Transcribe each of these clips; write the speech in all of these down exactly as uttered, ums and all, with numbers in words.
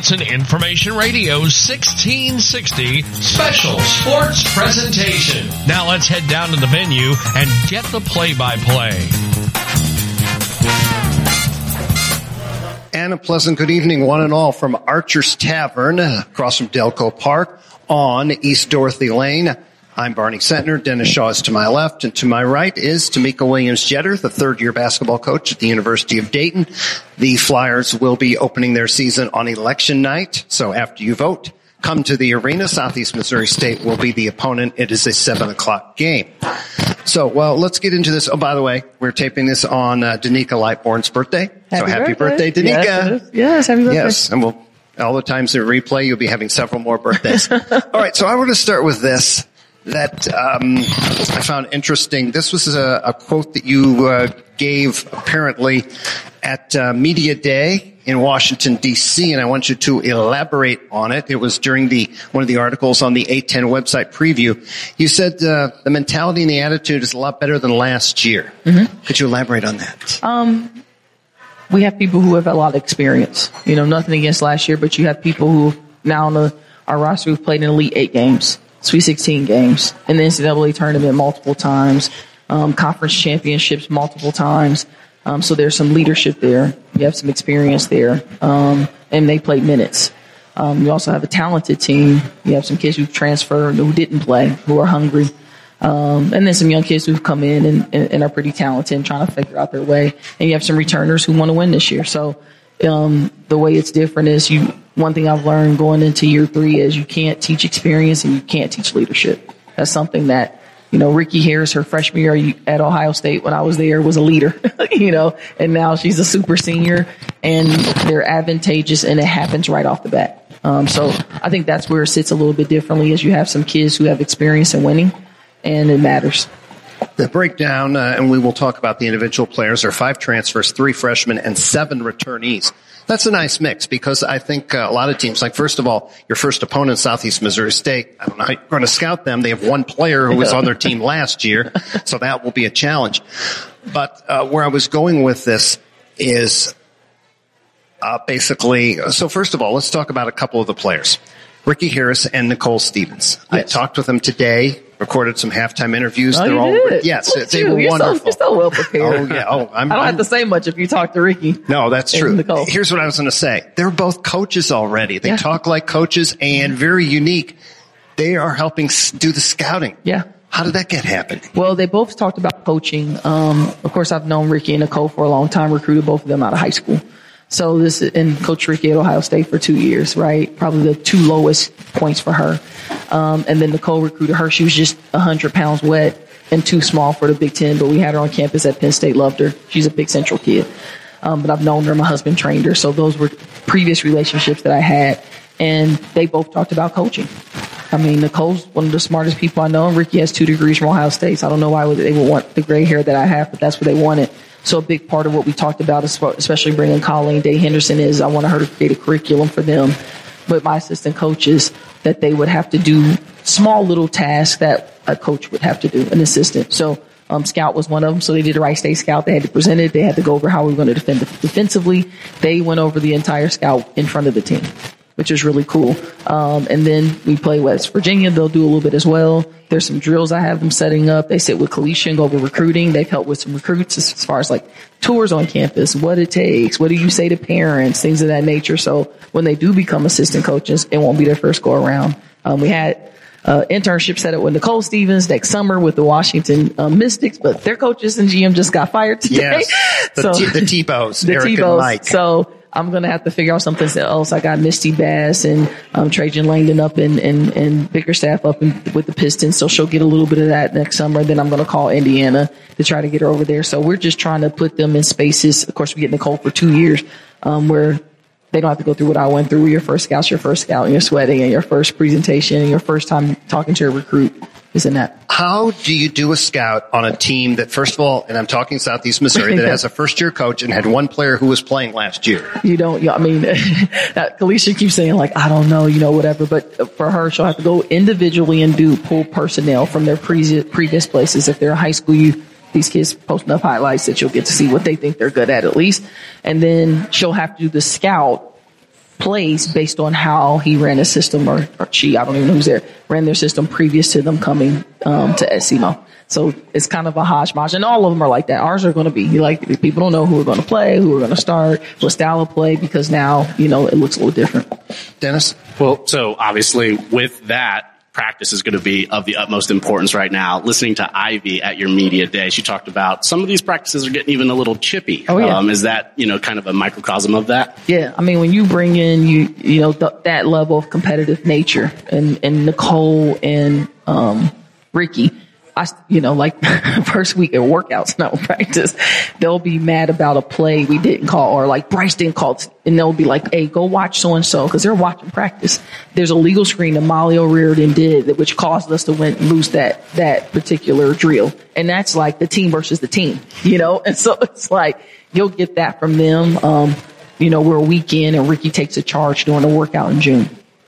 It's an Information Radio sixteen sixty special sports presentation. Now let's head down to the venue and get the play-by-play. And a pleasant good evening, one and all, from Archer's Tavern, across from Delco Park on East Dorothy Lane. I'm Barney Sentner. Dennis Shaw is to my left, and to my right is Tamika Williams-Jeter, the third-year basketball coach at the University of Dayton. The Flyers will be opening their season on election night, so after you vote, come to the arena. Southeast Missouri State will be the opponent. It is a seven o'clock game. So, well, let's get into this. Oh, by the way, we're taping this on uh, Danica Lightbourne's birthday. Happy so happy birthday, birthday Danica. Yes, yes, happy birthday. Yes, and we'll, all the times in replay, you'll be having several more birthdays. All right, so I want to start with this that um, I found interesting. This was a, a quote that you uh, gave apparently at uh, Media Day in Washington, D C, and I want you to elaborate on it. It was during the one of the articles on the eight ten website preview. You said uh, the mentality and the attitude is a lot better than last year. Mm-hmm. Could you elaborate on that? Um, we have people who have a lot of experience. You know, nothing against last year, but you have people who now on the, our roster who've played in Elite Eight games, Sweet sixteen games, in the N C double A tournament multiple times, um, conference championships multiple times. Um, so there's some leadership there. You have some experience there. Um, and they play minutes. Um, you also have a talented team. You have some kids who've transferred, who didn't play, who are hungry. Um, and then some young kids who've come in and, and, and are pretty talented and trying to figure out their way. And you have some returners who want to win this year. So, um, the way it's different is you, one thing I've learned going into year three is you can't teach experience and you can't teach leadership. That's something that, you know, Ricky Harris, her freshman year at Ohio State when I was there, was a leader, you know, and now she's a super senior and they're advantageous and it happens right off the bat. Um, so I think that's where it sits a little bit differently is you have some kids who have experience in winning and it matters. The breakdown, uh, and we will talk about the individual players, are five transfers, three freshmen, and seven returnees. That's a nice mix because I think uh, a lot of teams, like first of all, your first opponent, Southeast Missouri State, I don't know how you're going to scout them. They have one player who was on their team last year, so that will be a challenge. But uh, where I was going with this is uh, basically, so first of all, let's talk about a couple of the players. Ricky Harris and Nicole Stevens. Yes. I talked with them today, recorded some halftime interviews. Oh, They're you all did? yes, Look they you. were you're wonderful. So, you're so well prepared. Oh yeah. Oh, I'm, I don't I'm, have to say much if you talk to Ricky. No, that's true. Nicole. Here's what I was going to say. They're both coaches already. They yeah. talk like coaches and very unique. They are helping do the scouting. Yeah. How did that get happening? Well, they both talked about coaching. Um, of course, I've known Ricky and Nicole for a long time, recruited both of them out of high school. So this, and Coach Ricky at Ohio State for two years, right? Probably the two lowest points for her. Um, and then Nicole recruited her. She was just one hundred pounds wet and too small for the Big Ten, but we had her on campus at Penn State, loved her. She's a big Central kid. Um, but I've known her. My husband trained her. So those were previous relationships that I had. And they both talked about coaching. I mean, Nicole's one of the smartest people I know, and Ricky has two degrees from Ohio State. So I don't know why they would want the gray hair that I have, but that's what they wanted. So a big part of what we talked about, especially bringing Colleen Day Henderson, is I wanted her to create a curriculum for them with my assistant coaches that they would have to do small little tasks that a coach would have to do, an assistant. So um, Scout was one of them. So they did a Rice State Scout. They had to present it. They had to go over how we were going to defend defensively. They went over the entire Scout in front of the team, which is really cool. Um, and then we play West Virginia. They'll do a little bit as well. There's some drills I have them setting up. They sit with Kalisha and go over recruiting. They've helped with some recruits as far as like tours on campus, what it takes, what do you say to parents, things of that nature. So when they do become assistant coaches, it won't be their first go around. Um, we had uh, internship set up with Nicole Stevens next summer with the Washington uh, Mystics, but their coaches and G M just got fired today. Yes, the, so, T- the T-Bows, the Eric T-Bows. and Mike. So I'm going to have to figure out something else. I got Misty Bass and um, Trajan Langdon up and, and, and Bickerstaff up in, with the Pistons. So she'll get a little bit of that next summer. Then I'm going to call Indiana to try to get her over there. So we're just trying to put them in spaces. Of course, we get Nicole for two years um, where they don't have to go through what I went through. Your first scout's your first scout and you're sweating and your first presentation and your first time talking to a recruit. Isn't that? How do you do a scout on a team that, first of all, and I'm talking Southeast Missouri, that has a first-year coach and had one player who was playing last year? You don't, I mean, Kalisha keeps saying, like, I don't know, you know, whatever. But for her, she'll have to go individually and do pull personnel from their pre- previous places. If they're a high school youth, these kids post enough highlights that you'll get to see what they think they're good at, at least. And then she'll have to do the scout plays based on how he ran his system, or, or she, I don't even know who's there, ran their system previous to them coming um, to S E M O. So it's kind of a hodgepodge, and all of them are like that. Ours are going to be like people don't know who we're going to play, who we're going to start, what style of play, because now you know it looks a little different. Dennis? Well, so obviously with that, practice is going to be of the utmost importance right now. Listening to Ivy at your media day, she talked about some of these practices are getting even a little chippy. Oh, yeah. Um, is that, you know, kind of a microcosm of that? Yeah. I mean, when you bring in, you, you know, th- that level of competitive nature and, and Nicole and, um, Ricky, I, you know, like first week of workouts, not practice, they'll be mad about a play we didn't call, or like Bryce didn't call, and they'll be like, hey, go watch so-and-so, because they're watching practice. There's a legal screen that Molly O'Riordan did, which caused us to win, lose that, that particular drill. And that's like the team versus the team, you know? And so it's like, you'll get that from them. Um, you know, we're a weekend and Ricky takes a charge during a workout in June.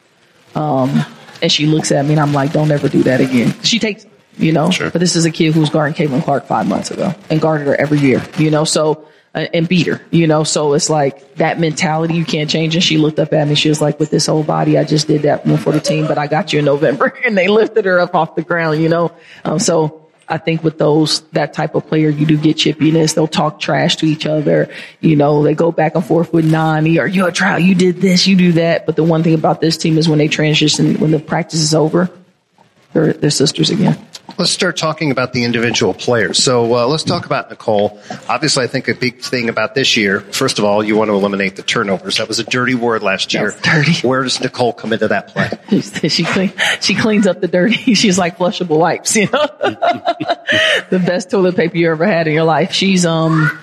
Um, and she looks at me and I'm like, don't ever do that again. She takes, you know, sure. But this is a kid who's guarding Caitlin Clark five months ago and guarded her every year, you know, so, uh, and beat her, you know, so it's like that mentality you can't change. And she looked up at me. She was like, with this whole body, I just did that for the team, but I got you in November. And they lifted her up off the ground, you know. Um, so I think with those, that type of player, you do get chippiness. They'll talk trash to each other. You know, they go back and forth with Nani, or you're a trial, you did this, you do that. But the one thing about this team is when they transition, when the practice is over, they're, they're sisters again. Let's start talking about the individual players. So uh, let's talk about Nicole. Obviously, I think a big thing about this year, first of all, you want to eliminate the turnovers. That was a dirty word last year. Dirty. Where does Nicole come into that play? she clean, she cleans up the dirty. She's like flushable wipes, you know. The best toilet paper you ever had in your life. She's um,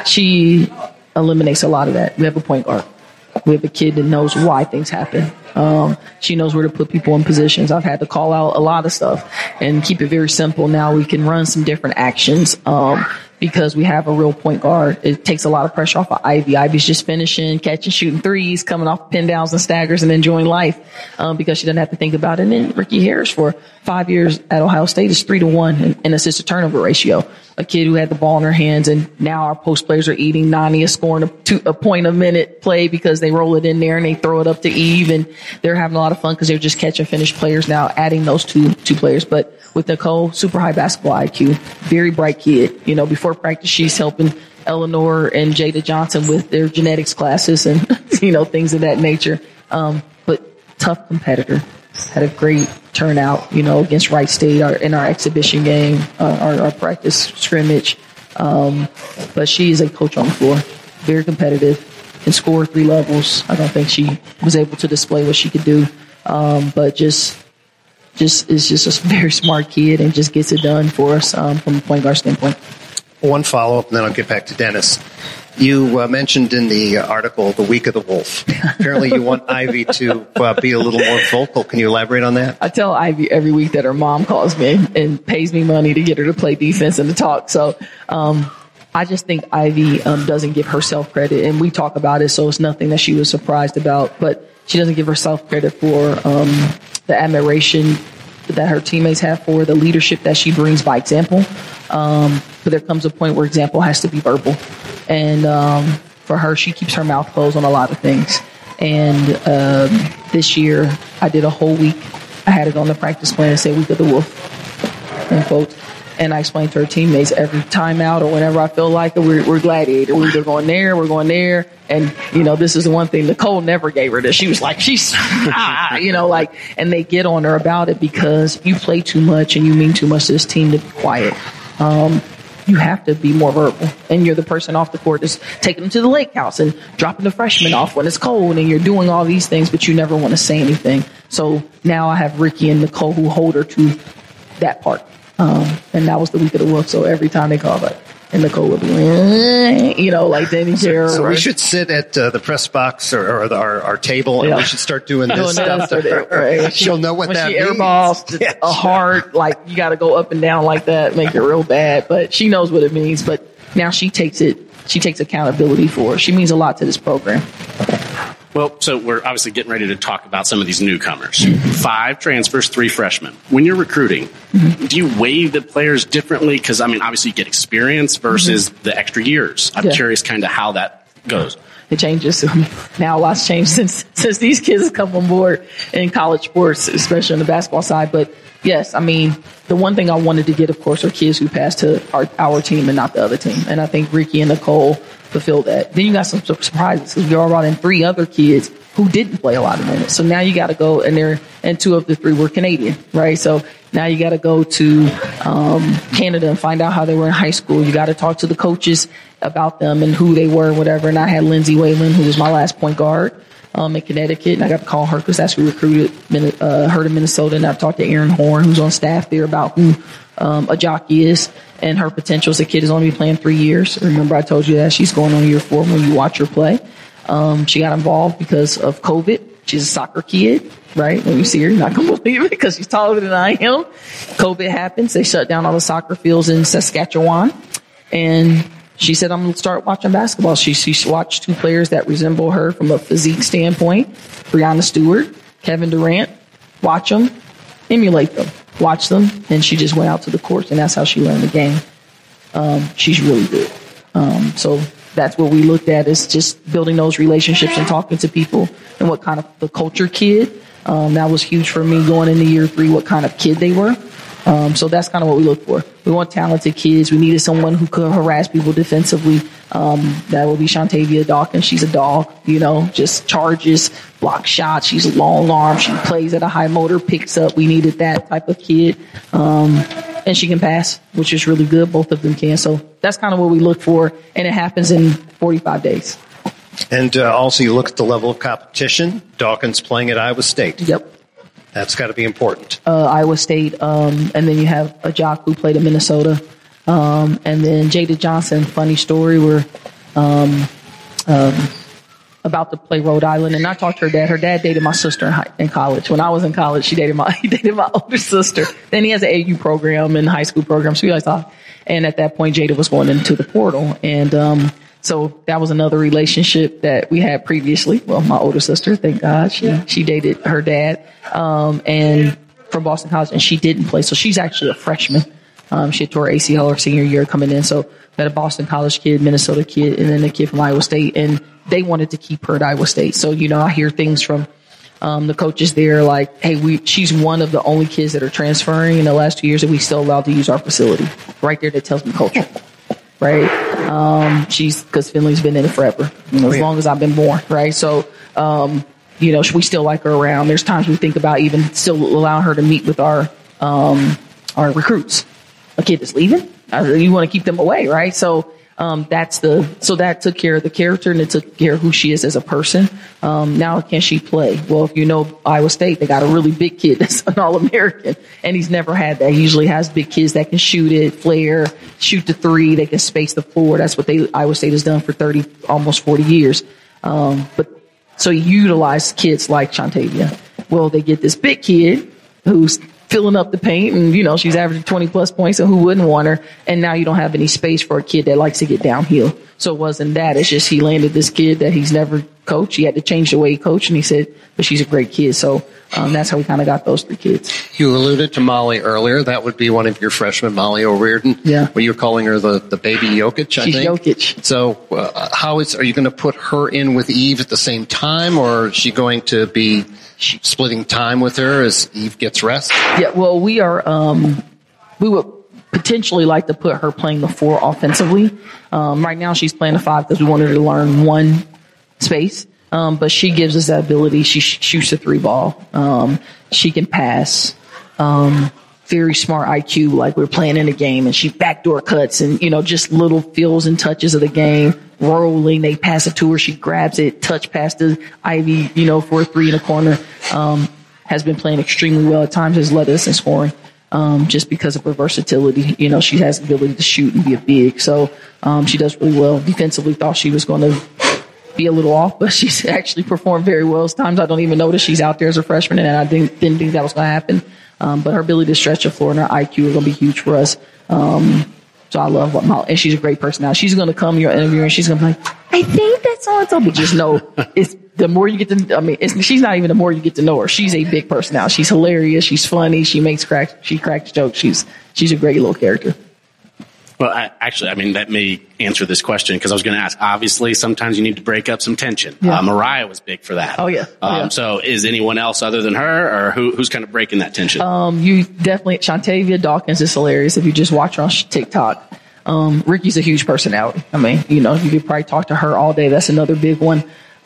she eliminates a lot of that. We have a point guard. We have a kid that knows why things happen. Um, she knows where to put people in positions. I've had to call out a lot of stuff and keep it very simple. Now we can run some different actions, um, because we have a real point guard. It takes a lot of pressure off of Ivy. Ivy's just finishing, catching, shooting threes, coming off pin downs and staggers and enjoying life, um, because she doesn't have to think about it. And then Ricky Harris for five years at Ohio State is three to one in, in assist to turnover ratio. A kid who had the ball in her hands, and now our post players are eating. Nani is scoring a, two, a point a minute play because they roll it in there and they throw it up to Eve, and they're having a lot of fun because they're just catch and finish players now, adding those two two players. But with Nicole, super high basketball I Q, very bright kid. You know, before practice, she's helping Eleanor and Jada Johnson with their genetics classes and, you know, things of that nature. Um, but tough competitor. Had a great turnout, you know, against Wright State our, in our exhibition game, uh, our, our practice scrimmage. Um, but she is a coach on the floor, very competitive, can score three levels. I don't think she was able to display what she could do. Um, but just, just is just a very smart kid and just gets it done for us, um, from a point guard standpoint. One follow-up, and then I'll get back to Dennis. You uh, mentioned in the article the Week of the Wolf. Apparently you want Ivy to uh, be a little more vocal. Can you elaborate on that? I tell Ivy every week that her mom calls me and pays me money to get her to play defense and to talk. So um, I just think Ivy um, doesn't give herself credit, and we talk about it, so it's nothing that she was surprised about. But she doesn't give herself credit for um, the admiration that her teammates have for the leadership that she brings by example. Um, but there comes a point where example has to be verbal. And um, for her, she keeps her mouth closed on a lot of things. And um, this year, I did a whole week. I had it on the practice plan and say Week of the Wolf, in quotes. And I explained to her teammates every timeout or whenever I feel like it, we're, we're gladiator. We're either going there, we're going there. And, you know, this is the one thing Nicole never gave her this. She was like, she's, ah, you know, like, and they get on her about it because you play too much and you mean too much to this team to be quiet. Um, you have to be more verbal, and you're the person off the court that's taking them to the lake house and dropping the freshmen off when it's cold, and you're doing all these things, but you never want to say anything. So now I have Ricky and Nicole who hold her to that part. Um, and that was the Week of the Wolf. So every time they call it, and Nicole would be, eh, you know, like Danny Terror. So, so we should sit at uh, the press box or, or the, our, our table, and yeah. we should start doing this stuff to her. Right. She'll know what when that she means. Airballs Yeah. a hard, like you got to go up and down like that, make it real bad. But she knows what it means. But now she takes it. She takes accountability for it. She means a lot to this program. Well, so we're obviously getting ready to talk about some of these newcomers. Mm-hmm. Five transfers, three freshmen. When you're recruiting, mm-hmm. do you weigh the players differently? Because, I mean, obviously you get experience versus mm-hmm. the extra years. I'm yeah. curious kind of how that goes. It changes. Now a lot's changed since since these kids have come on board in college sports, especially on the basketball side. But yes, I mean, the one thing I wanted to get, of course, are kids who passed to our, our team and not the other team. And I think Ricky and Nicole fulfilled that. Then you got some surprises because we all brought in three other kids who didn't play a lot of minutes. So now you got to go, and they're and two of the three were Canadian, right? So now you got to go to um, Canada and find out how they were in high school. You got to talk to the coaches about them and who they were and whatever. And I had Lindsay Whalen, who was my last point guard um, in Connecticut, and I got to call her because that's who recruited uh, her to Minnesota. And I've talked to Erin Horn, who's on staff there, about who um, a jockey is and her potential as a kid is only playing three years. Remember, I told you that she's going on year four when you watch her play. Um, she got involved because of COVID. She's a soccer kid, right? When you see her, you're not going to believe it because she's taller than I am. COVID happens. They shut down all the soccer fields in Saskatchewan. And she said, I'm going to start watching basketball. She, she watched two players that resemble her from a physique standpoint, Breanna Stewart, Kevin Durant. Watch them, emulate them, watch them. And she just went out to the courts, and that's how she learned the game. Um, she's really good. Um, so that's what we looked at, is just building those relationships and talking to people and what kind of the culture kid. Um, that was huge for me going into year three, what kind of kid they were. Um, so that's kind of what we look for. We want talented kids. We needed someone who could harass people defensively. Um, that would be Shantavia Dawkins. She's a dog, you know, just charges, block shots. She's a long arm. She plays at a high motor, picks up. We needed that type of kid. Um, and she can pass, which is really good. Both of them can. So that's kind of what we look for. And it happens in forty-five days. And uh, also you look at the level of competition. Dawkins playing at Iowa State. Yep. That's got to be important. Uh, Iowa State. Um, and then you have a jock who played in Minnesota. Um, and then Jada Johnson, funny story, where um, um, about to play Rhode Island. And I talked to her dad. Her dad dated my sister in, high, in college. When I was in college, she dated my, he dated my older sister. Then he has an A U program and high school program. So we always talk. And at that point, Jada was going into the portal. And, um, so that was another relationship that we had previously. Well, my older sister, thank God, she, yeah. she dated her dad, um, and from Boston College, and she didn't play. So she's actually a freshman. Um, she had tore her A C L her senior year coming in. So we had a Boston College kid, Minnesota kid, and then a kid from Iowa State. And they wanted to keep her at Iowa State. So, you know, I hear things from, um, the coaches there like, hey, we, she's one of the only kids that are transferring in the last two years that we still allowed to use our facility. Right there, that tells me culture. Right. Um, she's, cause Finley's been in it forever, you know, as long as I've been born. Right. So, um, you know, we still like her around. There's times we think about even still allowing her to meet with our, um, our recruits. A kid that's leaving, you want to keep them away. Right. So, um, that's the, so that took care of the character and it took care of who she is as a person. Um, now can she play? Well, if you know Iowa State, they got a really big kid that's an All-American and he's never had that. He usually has big kids that can shoot it, flare, shoot the three. They can space the floor. That's what they, Iowa State has done for thirty, almost forty years. Um, but so you utilize kids like Shantavia. Well, they get this big kid who's filling up the paint and, you know, she's averaging twenty plus points and who wouldn't want her? And now you don't have any space for a kid that likes to get downhill. So it wasn't that. It's just he landed this kid that he's never coached. He had to change the way he coached and he said, but she's a great kid. So um, that's how we kind of got those three kids. You alluded to Molly earlier. That would be one of your freshmen, Molly O'Riordan. Yeah. Well, you're calling her the, the baby Jokic, I she's think. Jokic. So uh, how is, are you going to put her in with Eve at the same time or is she going to be splitting time with her as Eve gets rest? Yeah, well, we are, um, we would potentially like to put her playing the four offensively. Um, right now she's playing the five because we want her to learn one space. Um, but she gives us that ability. She sh- shoots a three ball. Um, she can pass. Um, very smart I Q, like we're playing in a game and she backdoor cuts and, you know, just little feels and touches of the game. Rolling, they pass it to her, she grabs it, touch past the Ivy, you know, for a three in the corner. Um, has been playing extremely well at times, has led us in scoring, um, just because of her versatility. You know, she has the ability to shoot and be a big. So, um, she does really well. Defensively, thought she was going to be a little off, but she's actually performed very well. Times I don't even notice she's out there as a freshman, and I didn't, didn't think that was going to happen. Um, but her ability to stretch the floor and her I Q are going to be huge for us. Um, So I love what Molly, and she's a great personality. She's going to come to your interview and she's going to be like, I think that's so and so, but just know it's the more you get to, I mean, it's, she's not even the more you get to know her. She's a big personality. She's hilarious. She's funny. She makes cracks, she cracks jokes. She's, she's a great little character. Well, I, actually, I mean, that may answer this question because I was going to ask, obviously, sometimes you need to break up some tension. Yeah. Uh, Mariah was big for that. Oh, yeah. Oh, um, yeah. So is anyone else other than her, or who, who's kind of breaking that tension? Um, you definitely, Shantavia Dawkins is hilarious if you just watch her on TikTok. Um, Ricky's a huge personality. I mean, you know, you could probably talk to her all day. That's another big one.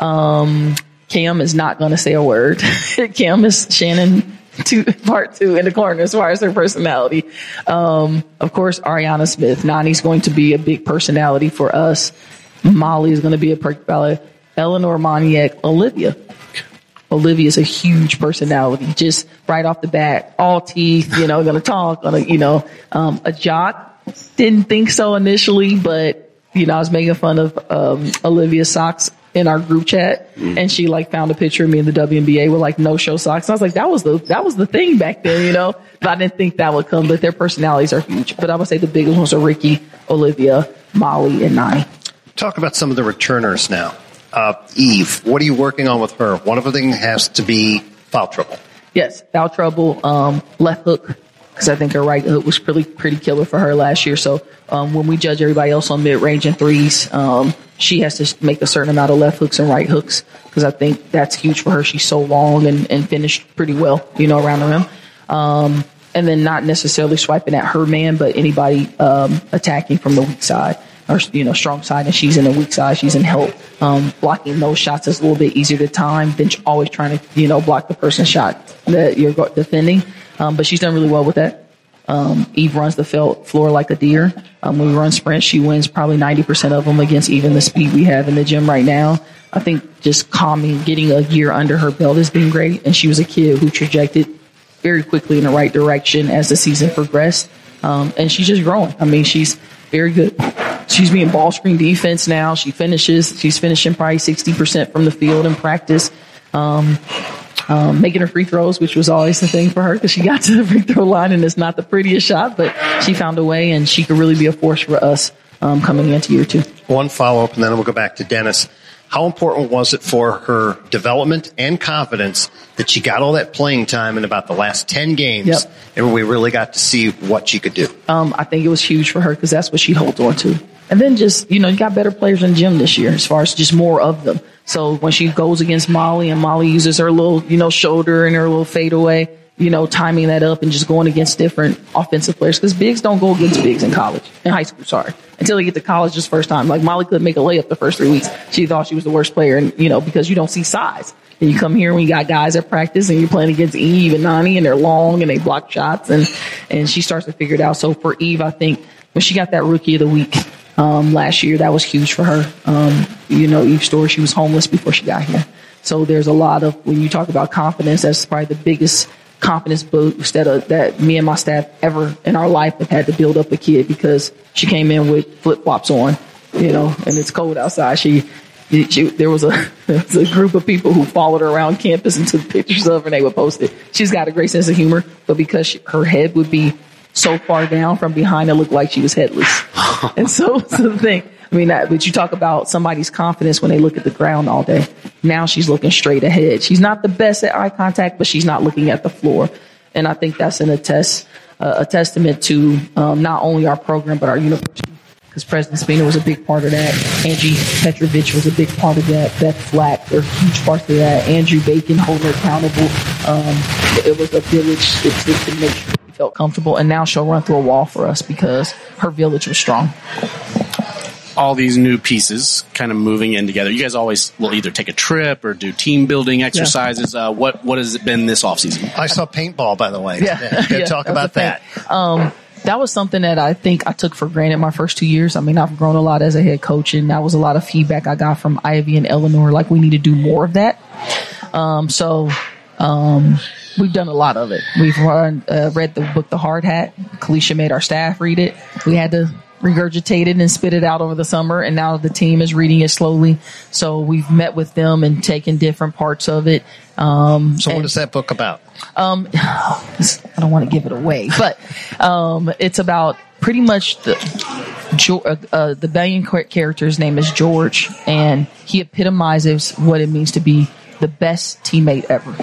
Um, Kim is not going to say a word. Kim is Shannon two, part two in the corner as far as her personality. Um, of course, Ariana Smith. Nani's going to be a big personality for us. Molly is going to be a personality. Eleanor Moniak, Olivia. Olivia's a huge personality, just right off the bat, all teeth, you know, going to talk, gonna, you know, um, a jock. Didn't think so initially, but, you know, I was making fun of um, Olivia's socks in our group chat, mm. and she like found a picture of me in the W N B A with like no show socks. And I was like, that was the that was the thing back then, you know. But I didn't think that would come. But their personalities are huge. But I would say the biggest ones are Ricky, Olivia, Molly, and Nani. Talk about some of the returners now. Uh, Eve, what are you working on with her? One of the things has to be foul trouble. Yes, foul trouble, um, left hook. Because I think her right hook was pretty pretty killer for her last year. So um, when we judge everybody else on mid range and threes, um, she has to make a certain amount of left hooks and right hooks. Because I think that's huge for her. She's so long and, and finished pretty well, you know, around the rim. Um, and then not necessarily swiping at her man, but anybody um, attacking from the weak side or, you know, strong side. And she's in the weak side. She's in help. Um, blocking those shots is a little bit easier to time than always trying to, you know, block the person's shot that you're defending. Um, but she's done really well with that. Um, Eve runs the field floor like a deer. Um, when we run sprints, she wins probably ninety percent of them against even the speed we have in the gym right now. I think just calming, getting a year under her belt has been great. And she was a kid who trajected very quickly in the right direction as the season progressed. Um, and she's just growing. I mean, she's very good. She's being ball screen defense now. She finishes. She's finishing probably sixty percent from the field in practice. Um, Um, making her free throws, which was always the thing for her because she got to the free throw line and it's not the prettiest shot, but she found a way and she could really be a force for us um, coming into year two. One follow-up and then we'll go back to Dennis. How important was it for her development and confidence that she got all that playing time in about the last ten games yep. and we really got to see what she could do? Um, I think it was huge for her because that's what she holds on to. And then just, you know, you got better players in the gym this year as far as just more of them. So when she goes against Molly and Molly uses her little, you know, shoulder and her little fadeaway, you know, timing that up and just going against different offensive players because bigs don't go against bigs in college, in high school, sorry, until they get to college this first time. Like Molly couldn't make a layup the first three weeks. She thought she was the worst player, and you know, because you don't see size. And you come here when you got guys at practice and you're playing against Eve and Nani and they're long and they block shots and, and she starts to figure it out. So for Eve, I think when she got that rookie of the week, Um, last year, that was huge for her. Um, you know, Eve Story, she was homeless before she got here. So there's a lot of, when you talk about confidence, that's probably the biggest confidence boost that, uh, that me and my staff ever in our life have had to build up a kid because she came in with flip flops on, you know, and it's cold outside. She, she there was a, there was a group of people who followed her around campus and took pictures of her and they would post it. She's got a great sense of humor, but because she, her head would be so far down from behind, it looked like she was headless. And so, so the thing, I mean, that, but you talk about somebody's confidence when they look at the ground all day. Now she's looking straight ahead. She's not the best at eye contact, but she's not looking at the floor. And I think that's an attest, uh, a testament to um, not only our program, but our university. Because President Spina was a big part of that. Angie Petrovich was a big part of that. Beth Flack, they're huge parts of that. Andrew Bacon holding her accountable. Um, it was a village to, to, to make sure felt comfortable, and now she'll run through a wall for us because her village was strong. All these new pieces kind of moving in together. You guys always will either take a trip or do team building exercises. Yeah. Uh, what what has it been this offseason? I saw paintball, by the way. Yeah, yeah. yeah, talk about that. Um, that was something that I think I took for granted my first two years. I mean, I've grown a lot as a head coach, and that was a lot of feedback I got from Ivy and Eleanor. Like, we need to do more of that. Um, so. Um, We've done a lot of it. We've run, uh, read the book, The Hard Hat. Kalisha made our staff read it. We had to regurgitate it and spit it out over the summer, and now the team is reading it slowly. So we've met with them and taken different parts of it. Um, so what and, is that book about? Um, I don't want to give it away, but um, it's about pretty much the uh, uh, the main character's name is George, and he epitomizes what it means to be the best teammate ever.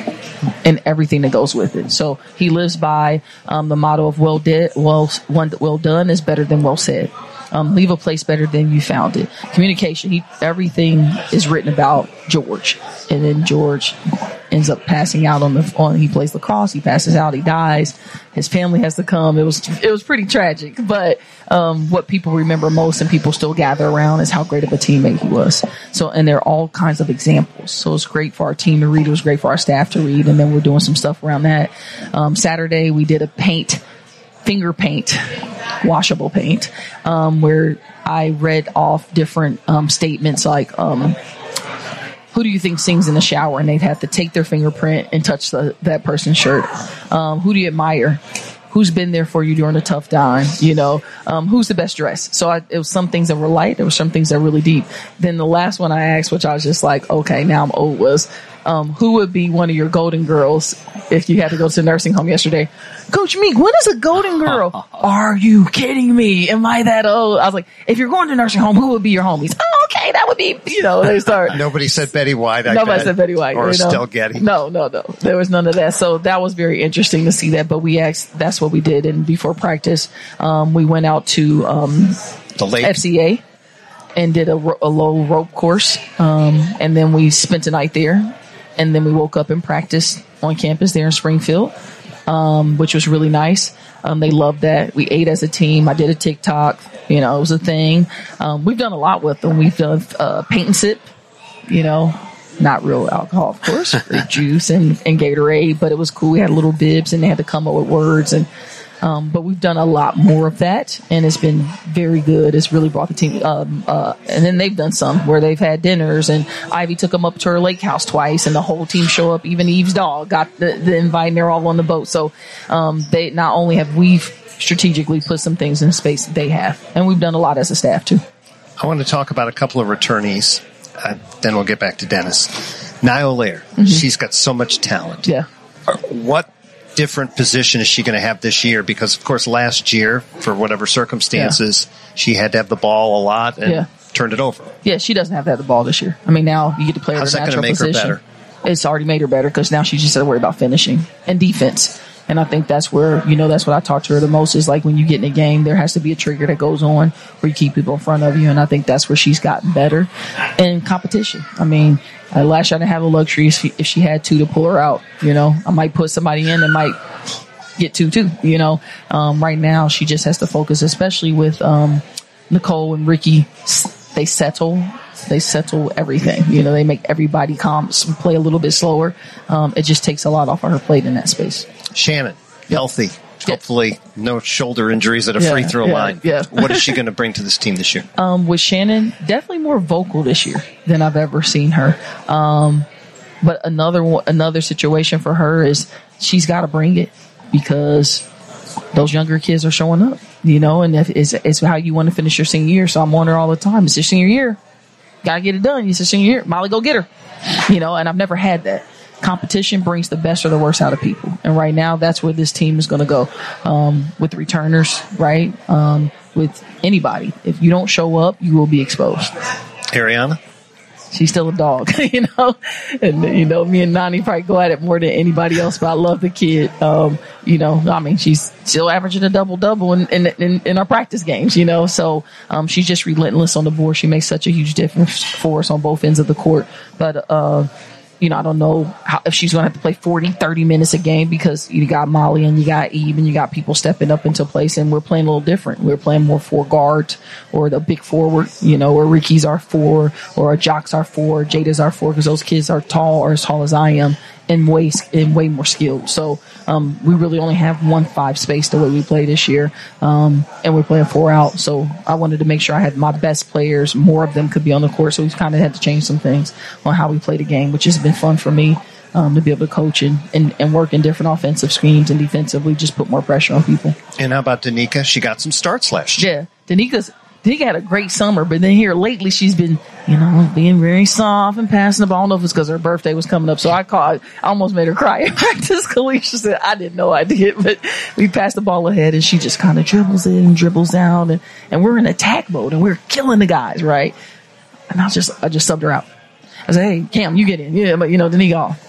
and everything that goes with it. So he lives by um, the motto of well did, well, one, well done is better than well said. Um, leave a place better than you found it. Communication. He, everything is written about George, and then George ends up passing out on the, on, he plays lacrosse. He passes out. He dies. His family has to come. It was, it was pretty tragic, but, um, what people remember most and people still gather around is how great of a teammate he was. So, and there are all kinds of examples. So it's great for our team to read. It was great for our staff to read. And then we're doing some stuff around that. Um, Saturday we did a paint, finger paint, washable paint, um, where I read off different, um, statements like, um, who do you think sings in the shower? And they'd have to take their fingerprint and touch the, that person's shirt. Um, who do you admire? Who's been there for you during a tough time? You know, um, who's the best dressed? So I, it was some things that were light. There were some things that were really deep. Then the last one I asked, which I was just like, okay, now I'm old, was, um, who would be one of your golden girls if you had to go to the nursing home yesterday? Coach Meek, when is a golden girl? Are you kidding me? Am I that old? I was like, if you're going to nursing home, who would be your homies? Oh, okay, that would be, you know, they start. Nobody said Betty White. I Nobody bet. said Betty White. Or you know? Estelle Getty. No, no, no. There was none of that. So that was very interesting to see that. But we asked, that's what we did. And before practice, um, we went out to um, the lake. F C A and did a, a low rope course. Um, and then we spent the night there. And then we woke up and practiced on campus there in Springfield, um, which was really nice. Um, they loved that. We ate as a team. I did a TikTok. You know, it was a thing. Um, we've done a lot with them. We've done uh, paint and sip, you know, not real alcohol, of course, juice and, and Gatorade, but it was cool. We had little bibs and they had to come up with words. And um, but we've done a lot more of that, and it's been very good. It's really brought the team. Um, uh, and then they've done some where they've had dinners, and Ivy took them up to her lake house twice, and the whole team show up. Even Eve's dog got the, the invite, and they're all on the boat. So um, they not only have we strategically put some things in space that they have, and we've done a lot as a staff too. I want to talk about a couple of returnees. Uh, then we'll get back to Dennis. Niall Lair, mm-hmm. She's got so much talent. Yeah. What different position is she going to have this year? Because, of course, last year, for whatever circumstances, yeah. she had to have the ball a lot and yeah. turned it over. Yeah, she doesn't have to have the ball this year. I mean, now you get to play her How's natural that going to make position. her better? It's already made her better because now she just has to worry about finishing and defense. And I think that's where, you know, that's what I talk to her the most is like when you get in a game, there has to be a trigger that goes on where you keep people in front of you. And I think that's where she's gotten better. And competition. I mean, uh, last year I didn't have a luxury if she, if she had two to pull her out. You know, I might put somebody in that might get two, too. You know, um, right now she just has to focus, especially with um, Nicole and Ricky. They settle. They settle everything. You know, they make everybody calm, play a little bit slower. Um, it just takes a lot off of her plate in that space. Shannon, healthy. Hopefully no shoulder injuries at a yeah, free throw yeah, line. Yeah. What is she going to bring to this team this year? Um, with Shannon, definitely more vocal this year than I've ever seen her. Um, but another another situation for her is she's got to bring it because those younger kids are showing up, you know, and if it's, it's how you want to finish your senior year. So I'm on her all the time. It's your senior year. Got to get it done. It's your senior year. Molly, go get her. You know, and I've never had that. Competition brings the best or the worst out of people. And right now, that's where this team is going to go um, with returners, right? Um, with anybody. If you don't show up, you will be exposed. Ariana? She's still a dog, you know? And, you know, me and Nani probably go at it more than anybody else, but I love the kid. Um, you know, I mean, she's still averaging a double-double in, in, in, in our practice games, you know? So um, she's just relentless on the board. She makes such a huge difference for us on both ends of the court. But, uh, you know, I don't know how, if she's going to have to play forty, thirty minutes a game because you got Molly and you got Eve and you got people stepping up into place, and we're playing a little different. We're playing more four guard or the big forward, you know, or Ricky's our four or Jock's our four, Jada's our four because those kids are tall or as tall as I am and way, and way more skilled. So um, we really only have one five space the way we play this year, um, and we're playing four out. So I wanted to make sure I had my best players. More of them could be on the court, so we kind of had to change some things on how we play the game, which has been fun for me um, to be able to coach and, and, and work in different offensive schemes and defensively just put more pressure on people. And how about Danica? She got some starts last year. Yeah, Danica's Danica had a great summer, but then here lately she's been, you know, being very soft and passing the ball. I don't know if it's because her birthday was coming up, so I called, I almost made her cry in practice. Kalisha said, I didn't know I did, but we passed the ball ahead and she just kind of dribbles in and dribbles out, and, and we're in attack mode and we're killing the guys, right? And I just, I just subbed her out. I said, hey, Cam, you get in. Yeah, but you know, Danica off.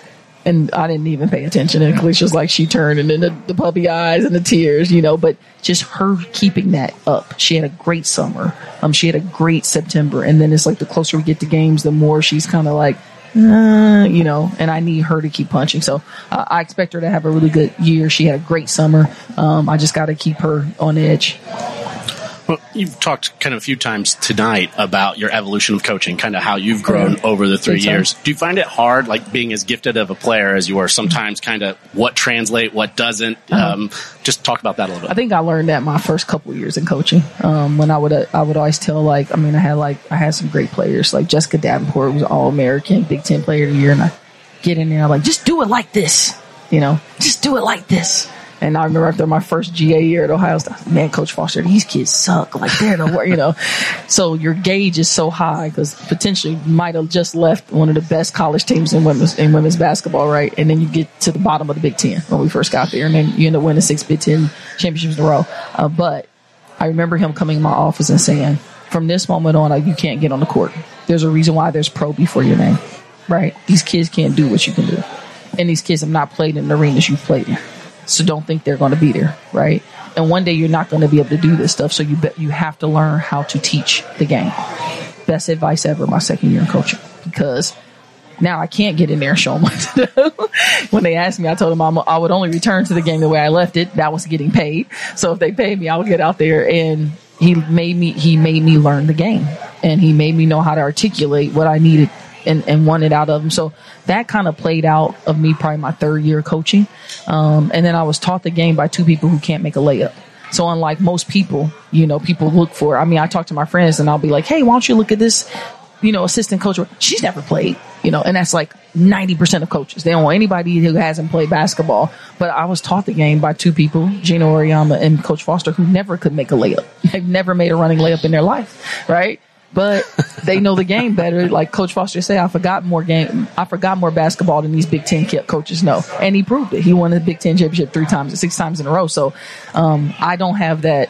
And I didn't even pay attention. And Kalicia's like, she turned, and then the, the puppy eyes and the tears, you know, but just her keeping that up. She had a great summer. Um, she had a great September. And then it's like the closer we get to games, the more she's kind of like, uh, you know, and I need her to keep punching. So uh, I expect her to have a really good year. She had a great summer. Um, I just got to keep her on edge. Well, you've talked kind of a few times tonight about your evolution of coaching, kind of how you've grown yeah. over the three so. years. Do you find it hard, like being as gifted of a player as you are, sometimes kind of what translate, what doesn't? Uh-huh. Um, just talk about that a little bit. I think I learned that my first couple of years in coaching. Um, when I would, uh, I would always tell, like, I mean, I had like, I had some great players, like Jessica Davenport was All-American, Big Ten Player of the Year, and I get in there, I'm like, just do it like this, you know, just do it like this. And I remember after my first G A year at Ohio State, man, Coach Foster, these kids suck. Like, they're the worst, you know. So your gauge is so high because potentially you might have just left one of the best college teams in women's in women's basketball, right? And then you get to the bottom of the Big Ten when we first got there, and then you end up winning six Big Ten championships in a row. Uh, but I remember him coming in my office and saying, from this moment on, like, you can't get on the court. There's a reason why there's pro before your name, right? These kids can't do what you can do. And these kids have not played in the arenas you've played in. So don't think they're going to be there, right? And one day you're not going to be able to do this stuff. So you be, you have to learn how to teach the game. Best advice ever my second year in coaching, because now I can't get in there and show them what to do. When they asked me, I told them I'm, I would only return to the game the way I left it. That was getting paid. So if they paid me, I would get out there. And he made me he made me learn the game, and he made me know how to articulate what I needed and, and wanted out of him. So that kind of played out of me probably my third year of coaching. Um, and then I was taught the game by two people who can't make a layup. So unlike most people, you know, people look for, I mean, I talk to my friends and I'll be like, hey, why don't you look at this, you know, assistant coach? She's never played, you know, and that's like ninety percent of coaches. They don't want anybody who hasn't played basketball. But I was taught the game by two people, Gina Oriyama and Coach Foster, who never could make a layup. They've never made a running layup in their life, right? But they know the game better. Like Coach Foster said, I forgot more game. I forgot more basketball than these Big Ten coaches know, and he proved it. He won the Big Ten championship three times, six times in a row. So um, I don't have that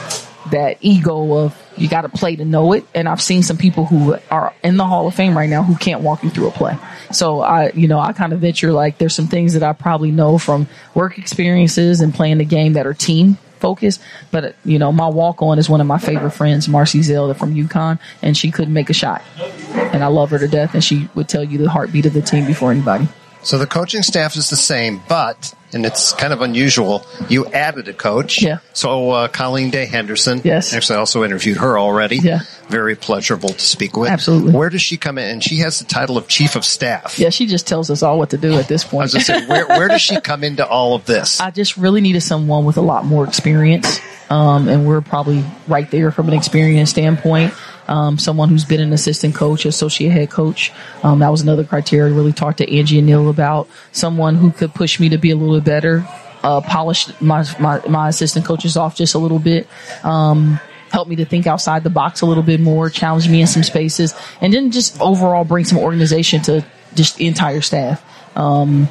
that ego of you got to play to know it. And I've seen some people who are in the Hall of Fame right now who can't walk you through a play. So I, you know, I kind of venture like there's some things that I probably know from work experiences and playing the game that are team focus. But, you know, my walk-on is one of my favorite friends, Marcy Zell from UConn, and she couldn't make a shot. And I love her to death, and she would tell you the heartbeat of the team before anybody. So the coaching staff is the same, but, and it's kind of unusual, you added a coach. Yeah. So uh, Colleen Day Henderson. Yes. Actually, I also interviewed her already. Yeah. Very pleasurable to speak with. Absolutely. Where does she come in? And she has the title of Chief of Staff. Yeah, she just tells us all what to do at this point. I was going to say, where, where does she come into all of this? I just really needed someone with a lot more experience. Um, and we're probably right there from an experience standpoint. Um, someone who's been an assistant coach, associate head coach. Um, that was another criteria I really talked to Angie and Neil about. Someone who could push me to be a little bit better, uh, polish my, my, my assistant coaches off just a little bit, um, help me to think outside the box a little bit more, challenge me in some spaces, and then just overall bring some organization to just the entire staff. Um,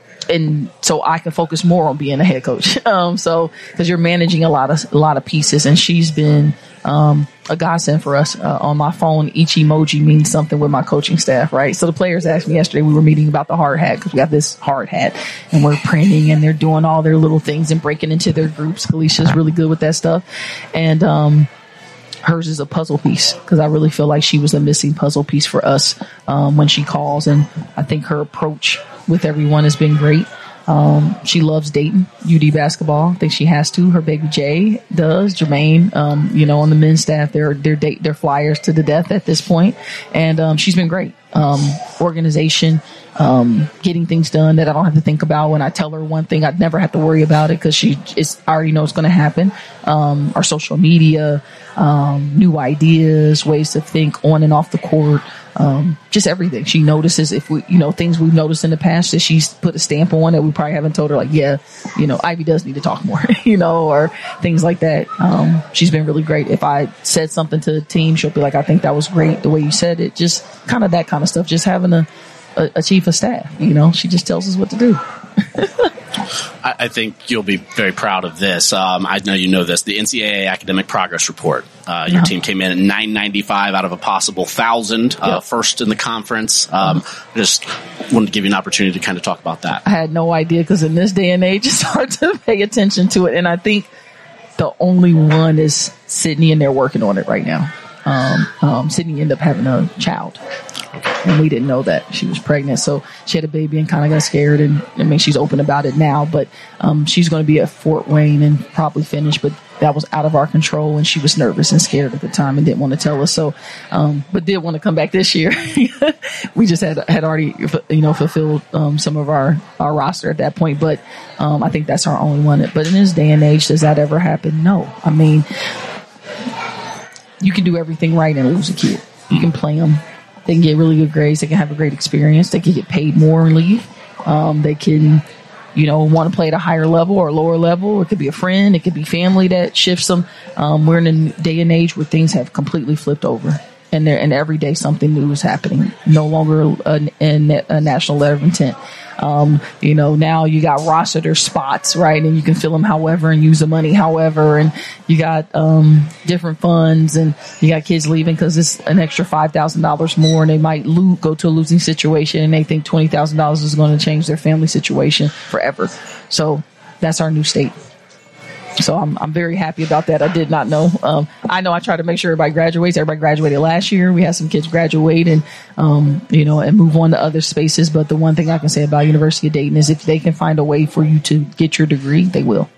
And so I can focus more on being a head coach. Um, so, cause you're managing a lot of, a lot of pieces, and she's been, um, a godsend for us. Uh, on my phone, each emoji means something with my coaching staff, right? So the players asked me yesterday, we were meeting about the hard hat, cause we got this hard hat and we're printing and they're doing all their little things and breaking into their groups. Kalicia's really good with that stuff. And, um, hers is a puzzle piece, because I really feel like she was a missing puzzle piece for us um, when she calls. And I think her approach with everyone has been great. Um, she loves Dayton, U D basketball. I think she has to. Her baby Jay does. Jermaine, um, you know, on the men's staff, they're they're date they're Flyers to the death at this point. And um, she's been great. Um, organization, um, getting things done that I don't have to think about. When I tell her one thing, I'd never have to worry about it because she is, I already know it's going to happen. Um, our social media, um, new ideas, ways to think on and off the court, um, just everything. She notices if we, you know, things we've noticed in the past that she's put a stamp on that we probably haven't told her, like, yeah, you know, Ivy does need to talk more, you know, or things like that. Um, she's been really great. If I said something to the team, she'll be like, I think that was great the way you said it. Just kind of that kind of stuff. Just having a, a, a chief of staff, you know, she just tells us what to do. I think you'll be very proud of this. Um, I know you know this. The N C double A Academic Progress Report Uh, your Uh-huh. team came in at nine ninety-five out of a possible thousand, uh, Yep. first in the conference. Um, just wanted to give you an opportunity to kind of talk about that. I had no idea because in this day and age, it's hard to pay attention to it. And I think the only one is Sydney, and they're working on it right now. Um, um, Sydney ended up having a child, and we didn't know that she was pregnant. So she had a baby and kind of got scared. And I mean, she's open about it now, but um, she's going to be at Fort Wayne and probably finish. But that was out of our control, and she was nervous and scared at the time and didn't want to tell us. So, um, but did want to come back this year. We just had had already, you know, fulfilled um, some of our, our roster at that point. But um, I think that's our only one. But in this day and age, does that ever happen? No. I mean, you can do everything right and lose a kid. You can play them. They can get really good grades. They can have a great experience. They can get paid more and leave. Um, they can, you know, want to play at a higher level or lower level. It could be a friend. It could be family that shifts them. Um, we're in a day and age where things have completely flipped over. And there, and every day something new is happening. No longer a, a, a national letter of intent. Um, you know, now you got roster spots, right? And you can fill them however and use the money however. And you got um, different funds, and you got kids leaving because it's an extra five thousand dollars more, and they might lo- go to a losing situation, and they think twenty thousand dollars is going to change their family situation forever. So that's our new state. So I'm I'm very happy about that. I did not know. Um, I know I try to make sure everybody graduates. Everybody graduated last year. We had some kids graduate and, um, you know, and move on to other spaces. But the one thing I can say about University of Dayton is if they can find a way for you to get your degree, they will.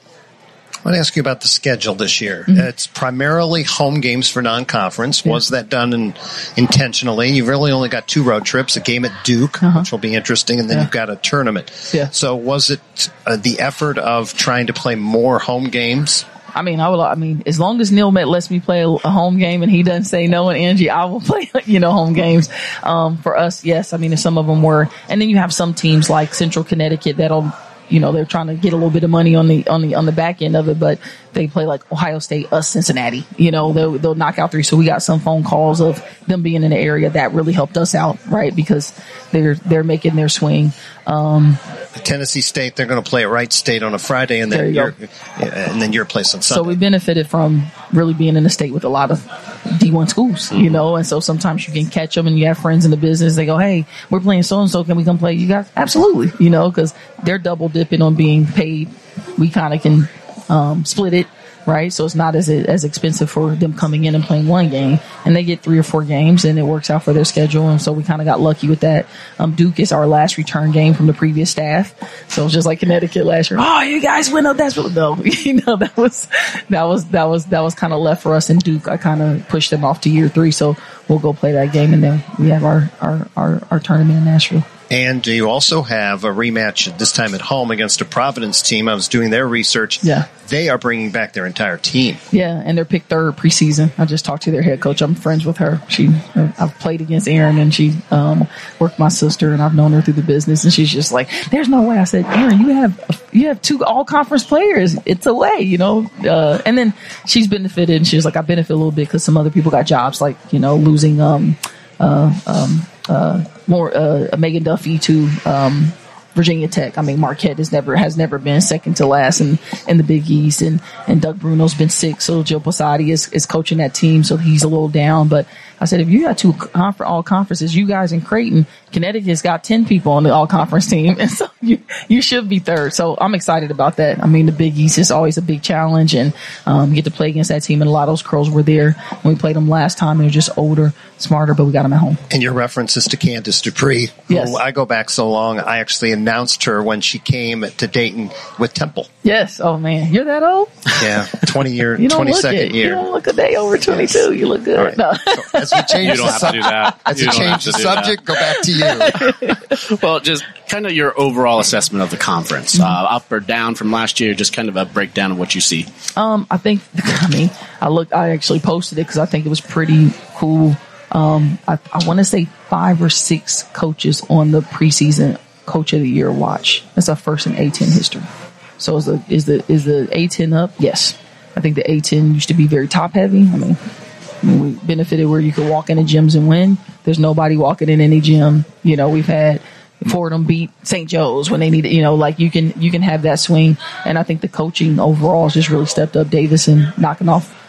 I want to ask you about the schedule this year. Mm-hmm. It's primarily home games for non-conference. Yeah. Was that done in, intentionally? You've really only got two road trips, a game at Duke, uh-huh. which will be interesting, and then yeah. you've got a tournament. Yeah. So was it uh, the effort of trying to play more home games? I mean, I will. I mean, as long as Neil Met lets me play a, a home game and he doesn't say no, and Angie, I will play, you know, home games. Um, for us, yes. I mean, some of them were, and then you have some teams like Central Connecticut that'll, you know, they're trying to get a little bit of money on the on the on the back end of it, but they play like Ohio State, us, Cincinnati. You know, they'll they'll knock out three. So we got some phone calls of them being in the area that really helped us out, right? Because they're they're making their swing. Um, Tennessee State, they're going to play at Wright State on a Friday, and then you you're, and then your place on Sunday. So we benefited from really being in a state with a lot of D one schools, mm-hmm. you know, and so sometimes you can catch them, and you have friends in the business. They go, "Hey, we're playing so and so. Can we come play you guys?" Absolutely, you know, because they're double dipping on being paid. We kind of can um, split it. Right, so it's not as as expensive for them coming in and playing one game, and they get three or four games, and it works out for their schedule. And so we kind of got lucky with that. Um, Duke is our last return game from the previous staff, so it's just like Connecticut last year. Oh, you guys went up. That's what no, you know that was that was that was that was kind of left for us. And Duke, I kind of pushed them off to year three, so we'll go play that game, and then we have our our our, our tournament in Nashville. And you also have a rematch this time at home against a Providence team. I was doing their research. Yeah. They are bringing back their entire team. Yeah, and they're picked third preseason. I just talked to their head coach. I'm friends with her. She, I've played against Erin, and she um, worked my sister, and I've known her through the business. And she's just like, "There's no way." I said, "Erin, you have you have two all conference players. It's a way, you know." Uh, and then she's benefited, and she was like, "I benefit a little bit because some other people got jobs, like you know, losing um, uh, um, uh, more uh, Megan Duffy to." Um, Virginia Tech. I mean, Marquette has never has never been second to last in, in the Big East, and, and Doug Bruno's been sick, so Joe Posadi is, is coaching that team, so he's a little down. But I said, if you got two confer- all conferences, you guys in Creighton, Connecticut's got ten people on the all conference team, and so you you should be third. So I'm excited about that. I mean, the Big East is always a big challenge, and um, you get to play against that team, and a lot of those girls were there when we played them last time, and they're just older, smarter, but we got them at home. And your references to Candace Dupree, yes. who I go back so long, I actually announced her when she came to Dayton with Temple. Yes. Oh man, you're that old? Yeah, twenty year, you don't twenty look second it. year. You don't look a day over twenty-two. Yes. You look good. Right. No. So as we change you don't the have sub- to do that. As you we change the subject, that. go back to you. Well, just kind of your overall assessment of the conference, mm-hmm. uh, up or down from last year. Just kind of a breakdown of what you see. Um, I think. I mean, I look. I actually posted it because I think it was pretty cool. Um, I, I want to say five or six coaches on the preseason Coach of the Year watch. That's our first in A ten history. So is the is the is the A ten up? Yes. I think the A ten used to be very top heavy. I mean, I mean, we benefited where you could walk into gyms and win. There's nobody walking in any gym. You know, we've had Fordham beat Saint Joe's when they needed, you know, like you can you can have that swing. And I think the coaching overall has just really stepped up. Davison knocking off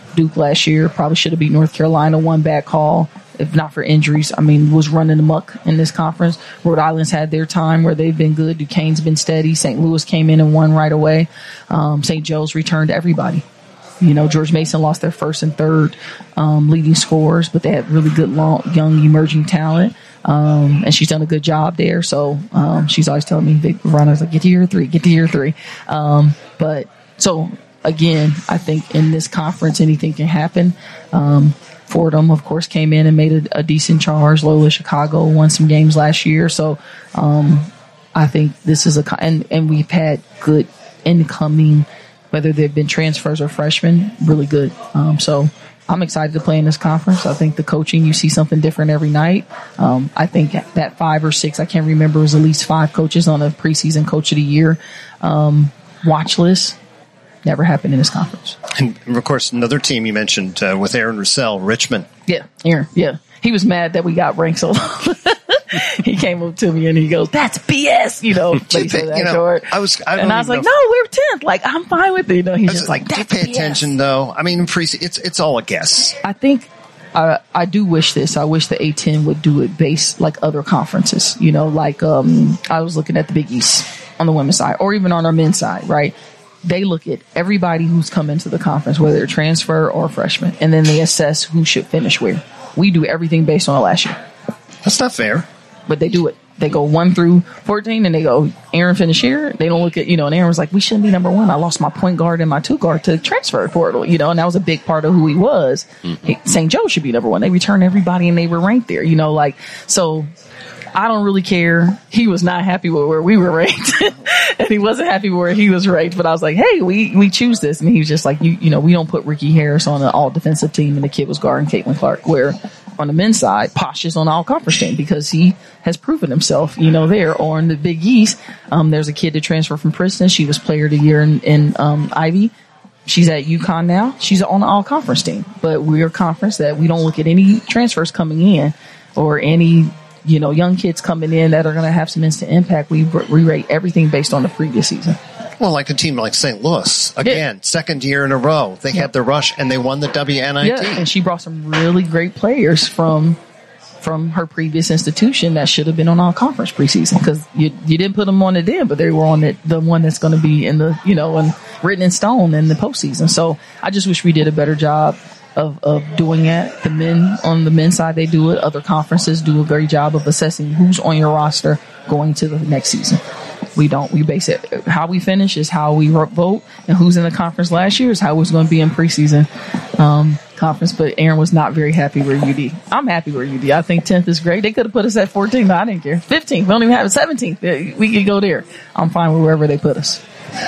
Duke last year. Probably should have beat North Carolina. One bad call, if not for injuries. I mean, was running amok in this conference. Rhode Island's had their time where they've been good. Duquesne's been steady. Saint Louis came in and won right away. Um, Saint Joe's returned everybody. You know, George Mason lost their first and third um, leading scorers, but they had really good long, young emerging talent. Um, and she's done a good job there. So um, she's always telling me, big runners, like, get to year three, get to year three. Um, but so, again, I think in this conference, anything can happen. Um, Fordham, of course, came in and made a, a decent charge. Loyola Chicago won some games last year. So um, I think this is a – and and we've had good incoming – whether they've been transfers or freshmen, really good. Um, so I'm excited to play in this conference. I think the coaching, you see something different every night. Um, I think that five or six, I can't remember, it was at least five coaches on a preseason coach of the year um, watch list. Never happened in this conference. And, of course, another team you mentioned uh, with Aaron Russell, Richmond. Yeah, Aaron, yeah. He was mad that we got ranked so low. He came up to me and he goes, "That's B S," you know. But he said that you know, short. I was, I and I was like, "No, we're tenth. Like, I'm fine with it." You know, he's just like, "That's Do you pay B S." attention, though? I mean, pre- it's it's all a guess. I think uh, I do wish this. I wish the A ten would do it based like other conferences. You know, like um, I was looking at the Big East on the women's side, or even on our men's side, right? They look at everybody who's come into the conference, whether they're transfer or freshman, and then they assess who should finish where. We do everything based on the last year. That's not fair. But they do it. They go one through fourteen and they go, Aaron finished here. They don't look at, you know, and Aaron was like, we shouldn't be number one. I lost my point guard and my two guard to the transfer portal, you know, and that was a big part of who he was. Mm-hmm. Saint Joe should be number one. They returned everybody and they were ranked there, you know, like, so I don't really care. He was not happy with where we were ranked and he wasn't happy where he was ranked. But I was like, hey, we, we choose this. And he was just like, you, you know, we don't put Ricky Harris on an all defensive team and the kid was guarding Caitlin Clark, where on the men's side, Posh is on the all conference team because he has proven himself, you know, there. Or in the Big East, um, there's a kid that transferred from Princeton. She was player of the year in, in um, Ivy. She's at UConn now. She's on the all conference team. But we're a conference that we don't look at any transfers coming in or any, you know, young kids coming in that are going to have some instant impact. We we rate everything based on the previous season. Well, like a team like Saint Louis, again, yeah. second year in a row, they yeah. had the rush and they won the W N I T. Yeah, and she brought some really great players from from her previous institution that should have been on all conference preseason because you you didn't put them on it then, but they were on it, the one that's going to be in the, you know, and written in stone in the postseason. So I just wish we did a better job of, of doing that. The men on the men's side, they do it. Other conferences do a great job of assessing who's on your roster going to the next season. We don't. We base it. How we finish is how we vote, and who's in the conference last year is how it's going to be in preseason um, conference. But Aaron was not very happy with U D. I'm happy with U D. I think tenth is great. They could have put us at fourteenth, but I didn't care. fifteenth. We don't even have it. seventeenth. We could go there. I'm fine with wherever they put us.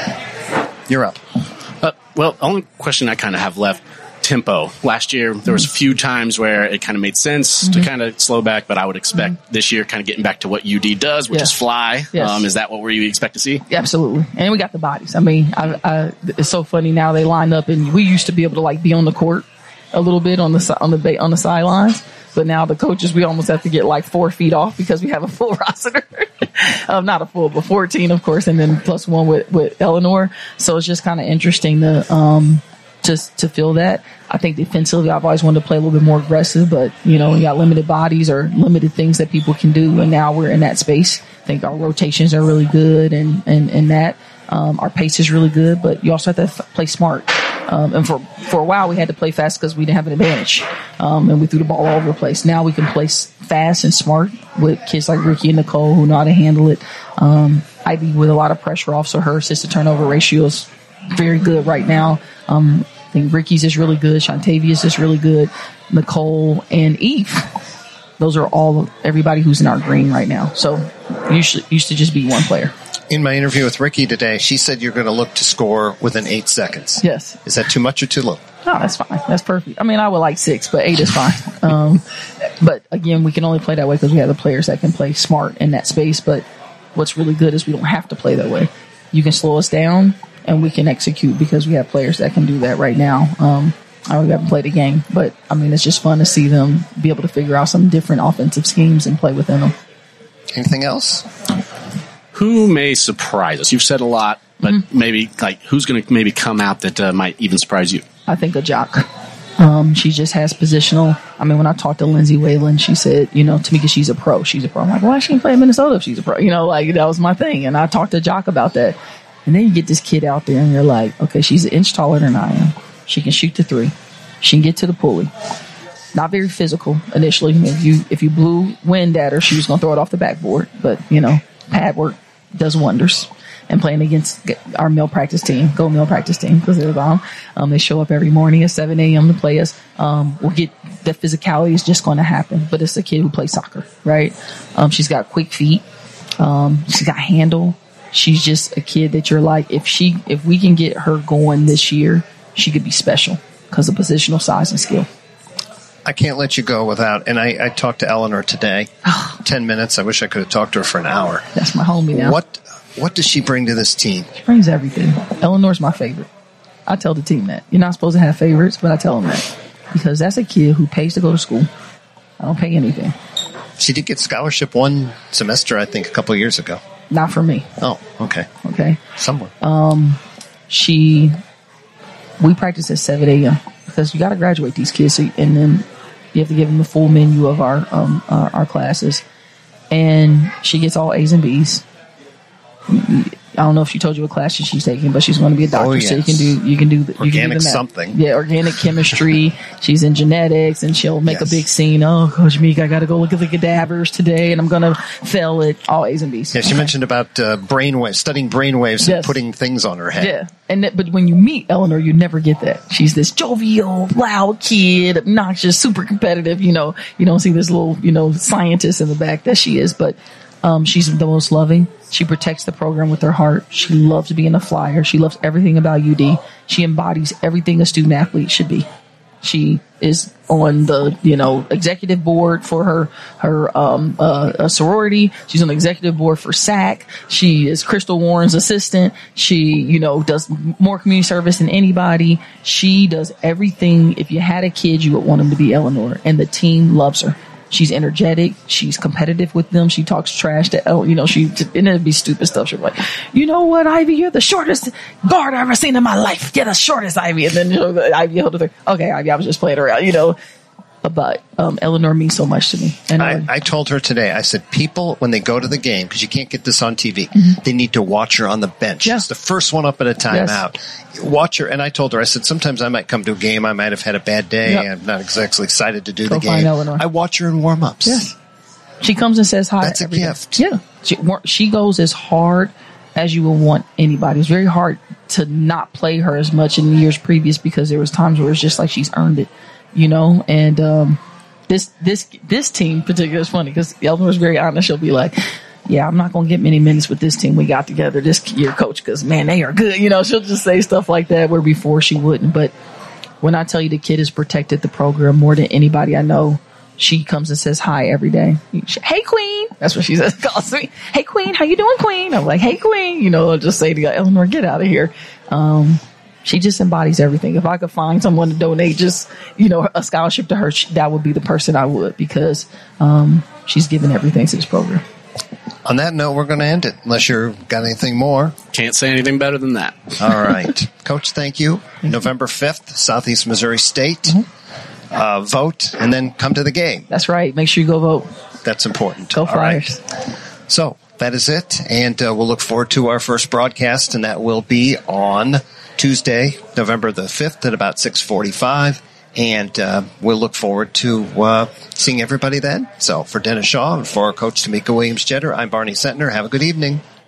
You're up. Uh, well, the only question I kind of have left. Tempo. Last year, there was a few times where it kind of made sense mm-hmm. to kind of slow back, but I would expect mm-hmm. this year kind of getting back to what U D does, which yeah. is fly. Yes. Um, is that what we expect to see? Yeah, absolutely. And we got the bodies. I mean, I, I, it's so funny now they line up, and we used to be able to like be on the court a little bit on the on the on the sidelines, but now the coaches we almost have to get like four feet off because we have a full roster. um, not a full, but fourteen, of course, and then plus one with with Eleanor. So it's just kind of interesting to. Um, Just to feel that. I think defensively, I've always wanted to play a little bit more aggressive, but, you know, you got limited bodies or limited things that people can do, and now we're in that space. I think our rotations are really good, and, and, and that. Um, our pace is really good, but you also have to f- play smart. Um, and for, for a while, we had to play fast because we didn't have an advantage, um, and we threw the ball all over the place. Now we can play fast and smart with kids like Ricky and Nicole who know how to handle it. Um, Ivy with a lot of pressure off, so her assist-to-turnover ratio is very good right now. Um, I think Ricky's is really good. Shantavia's is really good. Nicole and Eve. Those are all everybody who's in our green right now. So usually used to just be one player. In my interview with Ricky today, she said you're going to look to score within eight seconds. Yes. Is that too much or too little? No, that's fine. That's perfect. I mean, I would like six, but eight is fine. um, but again, we can only play that way because we have the players that can play smart in that space. But what's really good is we don't have to play that way. You can slow us down. And we can execute because we have players that can do that right now. Um, I don't haven't played a game, but I mean, it's just fun to see them be able to figure out some different offensive schemes and play within them. Anything else? Who may surprise us? You've said a lot, but mm-hmm. maybe like who's going to maybe come out that uh, might even surprise you? I think a Jock. Um, she just has positional. I mean, when I talked to Lindsay Whalen, she said, you know, Tamika, she's a pro. She's a pro. I'm like, why she ain't play in Minnesota if she's a pro? You know, like that was my thing. And I talked to Jock about that. And then you get this kid out there and you're like, okay, she's an inch taller than I am. She can shoot the three. She can get to the pulley. Not very physical initially. If you if you blew wind at her, she was going to throw it off the backboard. But, you know, pad work does wonders. And playing against our male practice team, go male practice team, because they're bomb. Um, they show up every morning at seven a.m. to play us. Um, we'll get the physicality is just going to happen. But it's a kid who plays soccer, right? Um, she's got quick feet. Um, she's got handle. She's just a kid that you're like, if she, if we can get her going this year, she could be special because of positional size and skill. I can't let you go without, and I, I talked to Eleanor today, ten minutes. I wish I could have talked to her for an hour. That's my homie now. What, what does she bring to this team? She brings everything. Eleanor's my favorite. I tell the team that. You're not supposed to have favorites, but I tell them that. Because that's a kid who pays to go to school. I don't pay anything. She did get scholarship one semester, I think, a couple of years ago. Not for me. Oh, okay. Okay. Somewhere. Um, she, we practice at seven a.m. because you got to graduate these kids, so, and then you have to give them the full menu of our um our, our classes. And she gets all A's and B's. I don't know if she told you what class she's taking, but she's going to be a doctor, oh, yes. so you can do you can do the, you organic can do the math. something. Yeah, organic chemistry. She's in genetics, and she'll make yes. a big scene. Oh, Coach Meek, I got to go look at the cadavers today, and I'm going to fail it. All A's and B's. Yeah, she okay. mentioned about uh, brainwaves, studying brainwaves Yes. and putting things on her head. Yeah, and that, but when you meet Eleanor, you never get that. She's this jovial, loud kid, obnoxious, super competitive. You know, you don't see this little, you know, scientist in the back that she is, but um, she's the most loving. She protects the program with her heart. She loves being a flyer. She loves everything about U D. She embodies everything a student athlete should be. She is on the, you know, executive board for her, her, um, uh, a sorority. She's on the executive board for S A C. She is Crystal Warren's assistant. She, you know, does more community service than anybody. She does everything. If you had a kid, you would want him to be Eleanor, and the team loves her. She's energetic. She's competitive with them. She talks trash to, El, you know, she, and it'd be stupid stuff. She'll be like, you know what, Ivy, you're the shortest guard I've ever seen in my life. You're the shortest, Ivy. And then, you know, Ivy held her, okay, Ivy, I was just playing around, you know. But um, Eleanor means so much to me. And I, I, I told her today, I said, people, when they go to the game, because you can't get this on T V, mm-hmm. they need to watch her on the bench. Yeah. It's the first one up at a timeout. Yes. Watch her. And I told her, I said, sometimes I might come to a game. I might have had a bad day. Yep. I'm not exactly excited to do Go the find game. Eleanor. I watch her in warm-ups. Yes. She comes and says hi. That's a every gift. Day. Yeah. She, she goes as hard as you would want anybody. It's very hard to not play her as much in the years previous because there was times where it's just like she's earned it, you know? And, um, This this this team particularly is funny because Eleanor was very honest. She'll be like, yeah, I'm not going to get many minutes with this team we got together this year, coach, because, man, they are good. You know, she'll just say stuff like that where before she wouldn't. But when I tell you the kid has protected the program more than anybody I know, she comes and says hi every day. Hey, Queen. That's what she says. Calls me. Hey, Queen. How you doing, Queen? I'm like, hey, Queen. You know, I'll just say to God, Eleanor, get out of here. Um, She just embodies everything. If I could find someone to donate just, you know, a scholarship to her, that would be the person I would because um, she's given everything to this program. On that note, we're going to end it unless you've got anything more. Can't say anything better than that. All right. Coach, thank you. November fifth, Southeast Missouri State. Mm-hmm. Uh, vote and then come to the game. That's right. Make sure you go vote. That's important. Go Flyers. All right. So that is it. And uh, we'll look forward to our first broadcast, and that will be on Tuesday, November the fifth at about six forty-five, and uh, we'll look forward to uh, seeing everybody then. So for Dennis Shaw and for Coach Tamika Williams-Jeter, I'm Barney Sentner. Have a good evening.